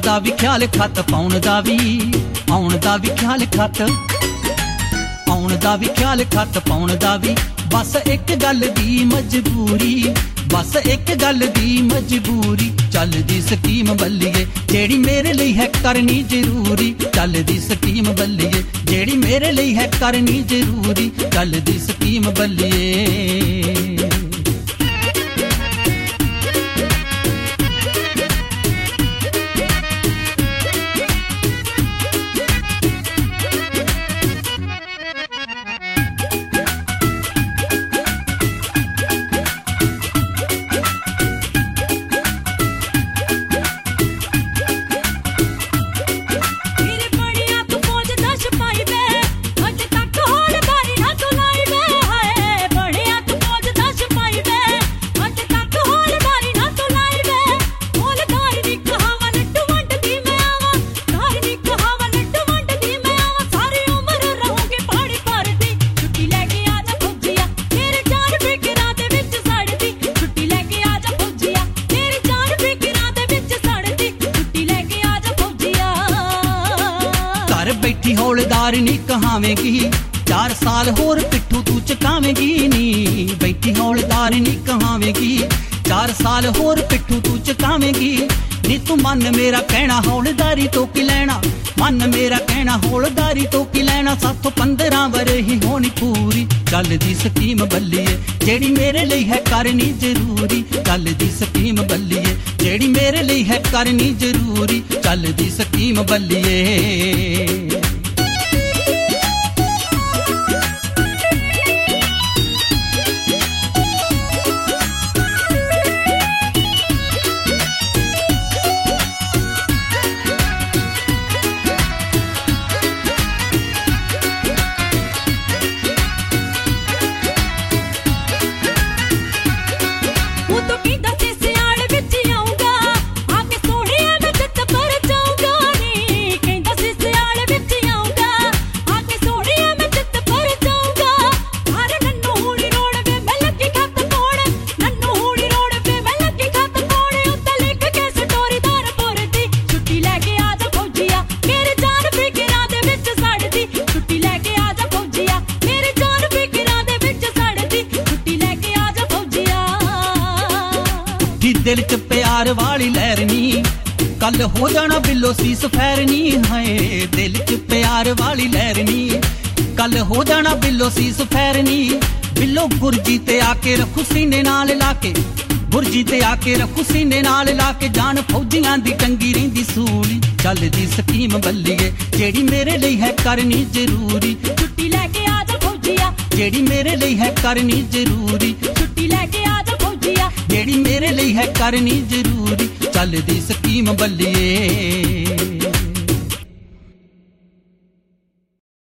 दा भी ख्याल खत पाउण दा भी आउण दा भी ख्याल खत आउण दा भी ख्याल खत पाउण दा भी बस एक गल दी मजबूरी बस एक गल दी मजबूरी चलदी स्कीम बल्लिए जेड़ी मेरे लिए है करनी जरूरी चलदी स्कीम बल्लिए जेड़ी मेरे लिए है करनी जरूरी चलदी स्कीम बल्लिए बैठी हौलदार नी कहावेगी 4 साल होर पिट्ठू तू चकावेगी नी बैठी हौलदार नी कहावेगी 4 साल होर पिट्ठू तू चकावेगी नी तू मन मेरा कहना हौलदारी तो की लेना मन मेरा कहना हौलदारी तो की लेना 7-15 वरे ही होनी पूरी चलदी स्कीम बल्लिए जेड़ी मेरे लिए है करनी जरूरी चलदी स्कीम बल्लिए जेड़ी मेरे लिए है करनी जरूरी चलदी स्कीम बल्लिए दिल च प्यार वाली लहरनी कल हो जाना बिल्लो सीस फैरनी है दिल च प्यार वाली लहरनी कल हो जाना बिल्लो सीस फैरनी बिल्लो गुरजी ते आके रखू सीने नाल लाके गुरजी ते आके रखू सीने नाल लाके जान फौजियां दी टंगी रहिंदी सूली चलदी स्कीम बल्लिए जेड़ी मेरे लिए है करनी जरूरी छुट्टी लेके आ जा फौजिया जेड़ी मेरे लिए है करनी जरूरी छुट्टी लेके आ जा फौजिया जेड़ी मेरे लिए है करनी जरूरी चलदी स्कीम बल्लिए